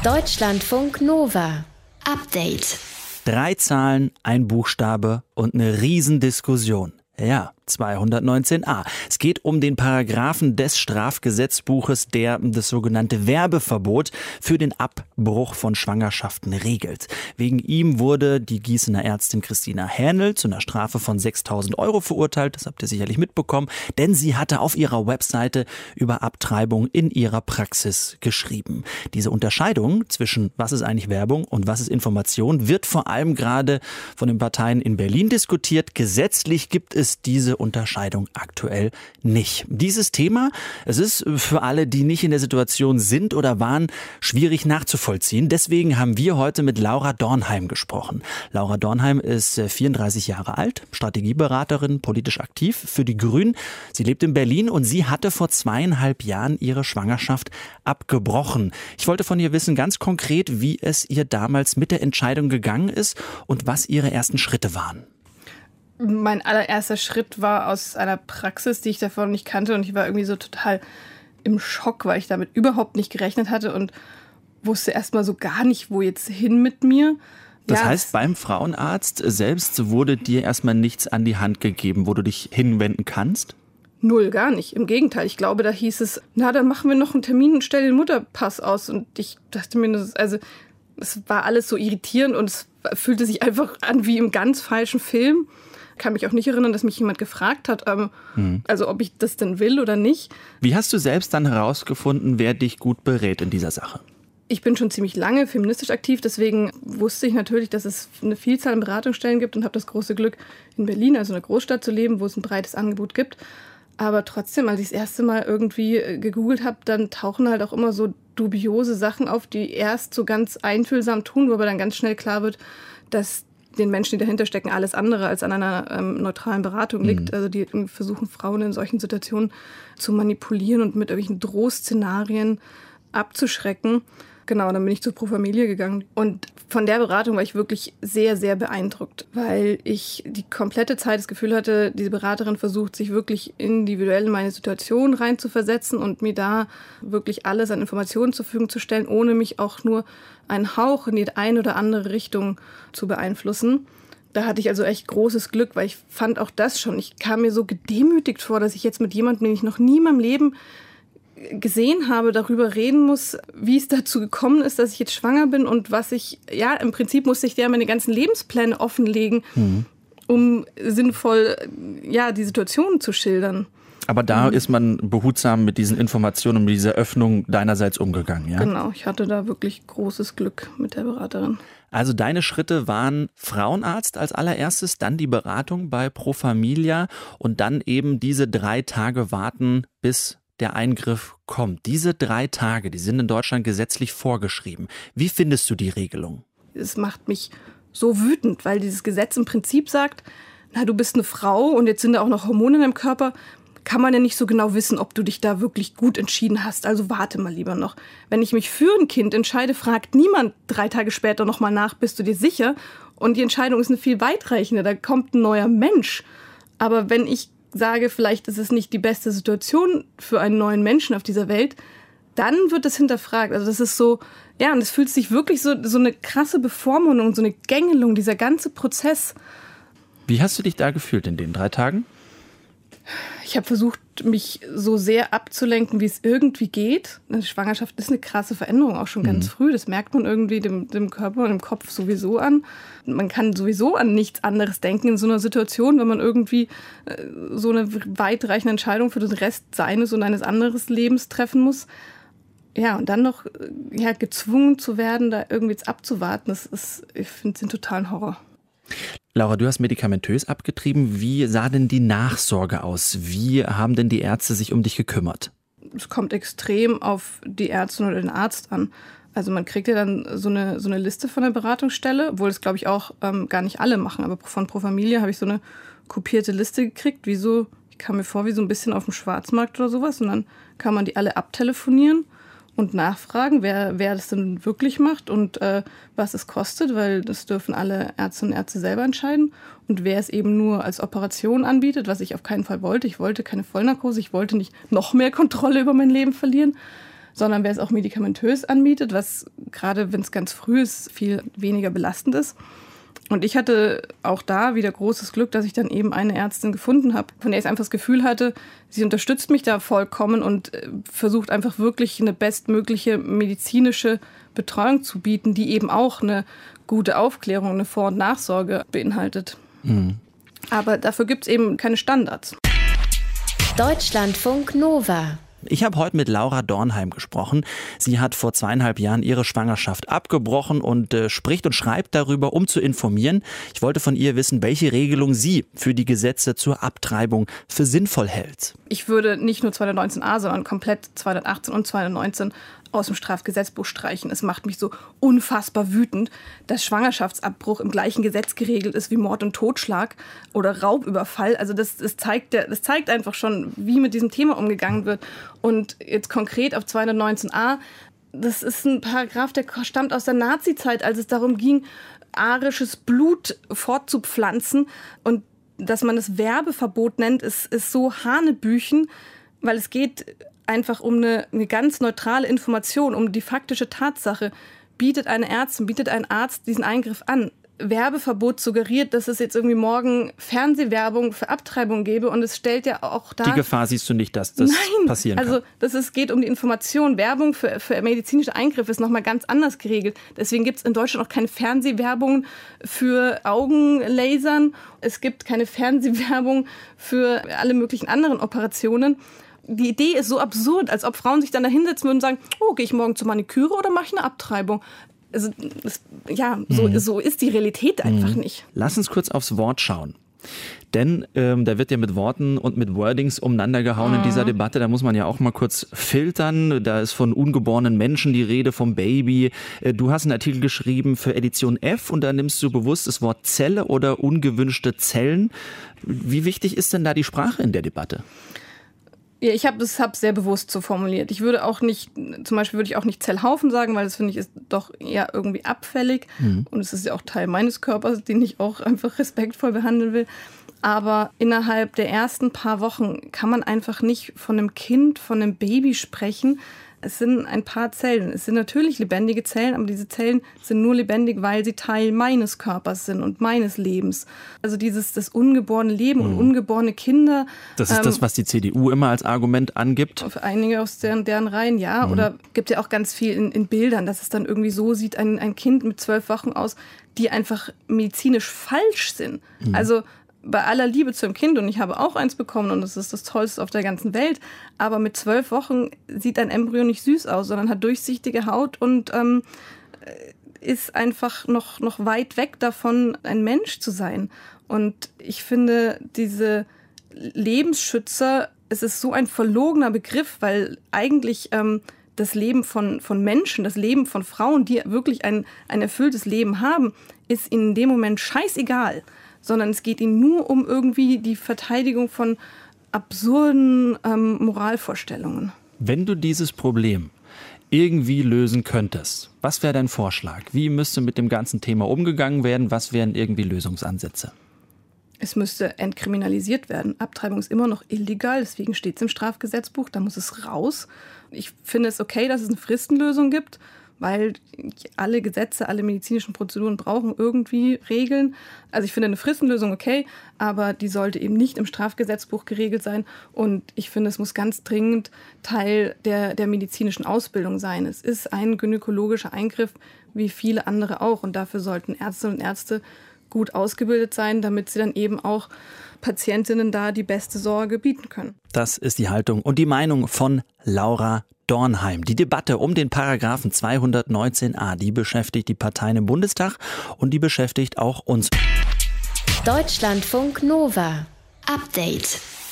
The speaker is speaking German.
Deutschlandfunk Nova. Update. 3 Zahlen, ein Buchstabe und eine Riesendiskussion. Ja, 219a. Es geht um den Paragraphen des Strafgesetzbuches, der das sogenannte Werbeverbot für den Abbruch von Schwangerschaften regelt. Wegen ihm wurde die Gießener Ärztin Christina Hähnel zu einer Strafe von 6.000 € verurteilt. Das habt ihr sicherlich mitbekommen, denn sie hatte auf ihrer Webseite über Abtreibung in ihrer Praxis geschrieben. Diese Unterscheidung zwischen was ist eigentlich Werbung und was ist Information wird vor allem gerade von den Parteien in Berlin diskutiert. Gesetzlich gibt es diese Unterscheidung aktuell nicht. Dieses Thema, es ist für alle, die nicht in der Situation sind oder waren, schwierig nachzuvollziehen. Deswegen haben wir heute mit Laura Dornheim gesprochen. Laura Dornheim ist 34 Jahre alt, Strategieberaterin, politisch aktiv für die Grünen. Sie lebt in Berlin und sie hatte vor 2,5 Jahren ihre Schwangerschaft abgebrochen. Ich wollte von ihr wissen, ganz konkret, wie es ihr damals mit der Entscheidung gegangen ist und was ihre ersten Schritte waren. Mein allererster Schritt war aus einer Praxis, die ich davor nicht kannte, und ich war irgendwie so total im Schock, weil ich damit überhaupt nicht gerechnet hatte und wusste erstmal so gar nicht, wo jetzt hin mit mir. Das heißt, beim Frauenarzt selbst wurde dir erstmal nichts an die Hand gegeben, wo du dich hinwenden kannst? Null, gar nicht. Im Gegenteil, ich glaube, da hieß es, dann machen wir noch einen Termin und stellen den Mutterpass aus. Und ich dachte mir, es war alles so irritierend und es fühlte sich einfach an wie im ganz falschen Film. Ich kann mich auch nicht erinnern, dass mich jemand gefragt hat, also ob ich das denn will oder nicht. Wie hast du selbst dann herausgefunden, wer dich gut berät in dieser Sache? Ich bin schon ziemlich lange feministisch aktiv, deswegen wusste ich natürlich, dass es eine Vielzahl an Beratungsstellen gibt und habe das große Glück, in Berlin, also einer Großstadt, zu leben, wo es ein breites Angebot gibt. Aber trotzdem, als ich das erste Mal irgendwie gegoogelt habe, dann tauchen halt auch immer so dubiose Sachen auf, die erst so ganz einfühlsam tun, wo aber dann ganz schnell klar wird, dass den Menschen, die dahinter stecken, alles andere als an einer neutralen Beratung liegt. Also die versuchen, Frauen in solchen Situationen zu manipulieren und mit irgendwelchen Drohszenarien abzuschrecken. Genau, dann bin ich zur Pro Familia gegangen. Und von der Beratung war ich wirklich sehr, sehr beeindruckt, weil ich die komplette Zeit das Gefühl hatte, diese Beraterin versucht, sich wirklich individuell in meine Situation reinzuversetzen und mir da wirklich alles an Informationen zur Verfügung zu stellen, ohne mich auch nur einen Hauch in die eine oder andere Richtung zu beeinflussen. Da hatte ich also echt großes Glück, weil ich fand auch das schon. Ich kam mir so gedemütigt vor, dass ich jetzt mit jemandem, den ich noch nie in meinem Leben gesehen habe, darüber reden muss, wie es dazu gekommen ist, dass ich jetzt schwanger bin und im Prinzip musste ich der meine ganzen Lebenspläne offenlegen, um sinnvoll, die Situation zu schildern. Aber da ist man behutsam mit diesen Informationen und mit dieser Öffnung deinerseits umgegangen, ja? Genau, ich hatte da wirklich großes Glück mit der Beraterin. Also deine Schritte waren Frauenarzt als allererstes, dann die Beratung bei Pro Familia und dann eben diese 3 Tage warten, bis der Eingriff kommt. Diese 3 Tage, die sind in Deutschland gesetzlich vorgeschrieben. Wie findest du die Regelung? Es macht mich so wütend, weil dieses Gesetz im Prinzip sagt, du bist eine Frau und jetzt sind da auch noch Hormone in deinem Körper, kann man ja nicht so genau wissen, ob du dich da wirklich gut entschieden hast. Also warte mal lieber noch. Wenn ich mich für ein Kind entscheide, fragt niemand 3 Tage später nochmal nach, bist du dir sicher? Und die Entscheidung ist eine viel weitreichende, da kommt ein neuer Mensch. Aber wenn ich sage, vielleicht ist es nicht die beste Situation für einen neuen Menschen auf dieser Welt, dann wird das hinterfragt. Also das ist so, und es fühlt sich wirklich so eine krasse Bevormundung, so eine Gängelung, dieser ganze Prozess. Wie hast du dich da gefühlt in den 3 Tagen? Ich habe versucht, mich so sehr abzulenken, wie es irgendwie geht. Eine Schwangerschaft ist eine krasse Veränderung, auch schon ganz früh. Das merkt man irgendwie dem Körper und dem Kopf sowieso an. Man kann sowieso an nichts anderes denken in so einer Situation, wenn man irgendwie so eine weitreichende Entscheidung für den Rest seines und eines anderen Lebens treffen muss. Ja, und dann noch gezwungen zu werden, da irgendwie jetzt abzuwarten, ich finde es einen totalen Horror. Laura, du hast medikamentös abgetrieben. Wie sah denn die Nachsorge aus? Wie haben denn die Ärzte sich um dich gekümmert? Es kommt extrem auf die Ärztin oder den Arzt an. Also man kriegt ja dann so eine Liste von der Beratungsstelle, obwohl das, glaube ich, auch gar nicht alle machen. Aber von Pro Familia habe ich so eine kopierte Liste gekriegt, ich kam mir vor wie so ein bisschen auf dem Schwarzmarkt oder sowas. Und dann kann man die alle abtelefonieren und nachfragen, wer das denn wirklich macht und was es kostet, weil das dürfen alle Ärztinnen und Ärzte selber entscheiden. Und wer es eben nur als Operation anbietet, was ich auf keinen Fall wollte. Ich wollte keine Vollnarkose, ich wollte nicht noch mehr Kontrolle über mein Leben verlieren. sondern wer es auch medikamentös anbietet, was gerade, wenn es ganz früh ist, viel weniger belastend ist. Und ich hatte auch da wieder großes Glück, dass ich dann eben eine Ärztin gefunden habe, von der ich einfach das Gefühl hatte, sie unterstützt mich da vollkommen und versucht einfach wirklich eine bestmögliche medizinische Betreuung zu bieten, die eben auch eine gute Aufklärung, eine Vor- und Nachsorge beinhaltet. Mhm. Aber dafür gibt es eben keine Standards. Deutschlandfunk Nova. Ich habe heute mit Laura Dornheim gesprochen. Sie hat vor 2,5 Jahren ihre Schwangerschaft abgebrochen und spricht und schreibt darüber, um zu informieren. Ich wollte von ihr wissen, welche Regelung sie für die Gesetze zur Abtreibung für sinnvoll hält. Ich würde nicht nur 219a, sondern komplett 218 und 219 aus dem Strafgesetzbuch streichen. Es macht mich so unfassbar wütend, dass Schwangerschaftsabbruch im gleichen Gesetz geregelt ist wie Mord und Totschlag oder Raubüberfall. Also das zeigt einfach schon, wie mit diesem Thema umgegangen wird. Und jetzt konkret auf 219a, das ist ein Paragraph, der stammt aus der Nazizeit, als es darum ging, arisches Blut fortzupflanzen. Und dass man das Werbeverbot nennt, ist so hanebüchen, weil es geht einfach um eine ganz neutrale Information, um die faktische Tatsache. Bietet eine Ärztin, bietet ein Arzt diesen Eingriff an. Werbeverbot suggeriert, dass es jetzt irgendwie morgen Fernsehwerbung für Abtreibung gäbe und es stellt ja auch dar... Die Gefahr siehst du nicht, dass das passieren kann? Also es geht um die Information. Werbung für medizinische Eingriffe ist nochmal ganz anders geregelt. Deswegen gibt es in Deutschland auch keine Fernsehwerbung für Augenlasern. Es gibt keine Fernsehwerbung für alle möglichen anderen Operationen. Die Idee ist so absurd, als ob Frauen sich dann da hinsetzen würden und sagen, oh, gehe ich morgen zur Maniküre oder mache ich eine Abtreibung? Also, so ist die Realität einfach nicht. Lass uns kurz aufs Wort schauen. Denn da wird ja mit Worten und mit Wordings umeinander gehauen in dieser Debatte. Da muss man ja auch mal kurz filtern. Da ist von ungeborenen Menschen die Rede, vom Baby. Du hast einen Artikel geschrieben für Edition F und da nimmst du bewusst das Wort Zelle oder ungewünschte Zellen. Wie wichtig ist denn da die Sprache in der Debatte? Ja, ich habe es sehr bewusst so formuliert. Ich würde auch nicht, zum Beispiel würde ich auch nicht Zellhaufen sagen, weil das finde ich ist doch eher irgendwie abfällig. Und es ist ja auch Teil meines Körpers, den ich auch einfach respektvoll behandeln will. Aber innerhalb der ersten paar Wochen kann man einfach nicht von einem Kind, von einem Baby sprechen. Es sind ein paar Zellen. Es sind natürlich lebendige Zellen, aber diese Zellen sind nur lebendig, weil sie Teil meines Körpers sind und meines Lebens. Also das ungeborene Leben und ungeborene Kinder. Das ist das, was die CDU immer als Argument angibt? Für einige aus deren Reihen, ja. Oder gibt ja auch ganz viel in Bildern, dass es dann irgendwie so sieht, ein Kind mit 12 Wochen aus, die einfach medizinisch falsch sind. Also bei aller Liebe zu dem Kind, und ich habe auch eins bekommen und das ist das Tollste auf der ganzen Welt, aber mit 12 Wochen sieht ein Embryo nicht süß aus, sondern hat durchsichtige Haut und ist einfach noch weit weg davon, ein Mensch zu sein. Und ich finde, diese Lebensschützer, es ist so ein verlogener Begriff, weil eigentlich das Leben von Menschen, das Leben von Frauen, die wirklich ein erfülltes Leben haben, ist ihnen in dem Moment scheißegal. Sondern es geht ihnen nur um irgendwie die Verteidigung von absurden Moralvorstellungen. Wenn du dieses Problem irgendwie lösen könntest, was wäre dein Vorschlag? Wie müsste mit dem ganzen Thema umgegangen werden? Was wären irgendwie Lösungsansätze? Es müsste entkriminalisiert werden. Abtreibung ist immer noch illegal, deswegen steht es im Strafgesetzbuch, da muss es raus. Ich finde es okay, dass es eine Fristenlösung gibt, weil alle Gesetze, alle medizinischen Prozeduren brauchen irgendwie Regeln. Also ich finde eine Fristenlösung okay, aber die sollte eben nicht im Strafgesetzbuch geregelt sein. Und ich finde, es muss ganz dringend Teil der medizinischen Ausbildung sein. Es ist ein gynäkologischer Eingriff, wie viele andere auch. Und dafür sollten Ärztinnen und Ärzte gut ausgebildet sein, damit sie dann eben auch Patientinnen da die beste Sorge bieten können. Das ist die Haltung und die Meinung von Laura Dornheim. Die Debatte um den Paragraphen 219a, die beschäftigt die Parteien im Bundestag und die beschäftigt auch uns. Deutschlandfunk Nova. Update.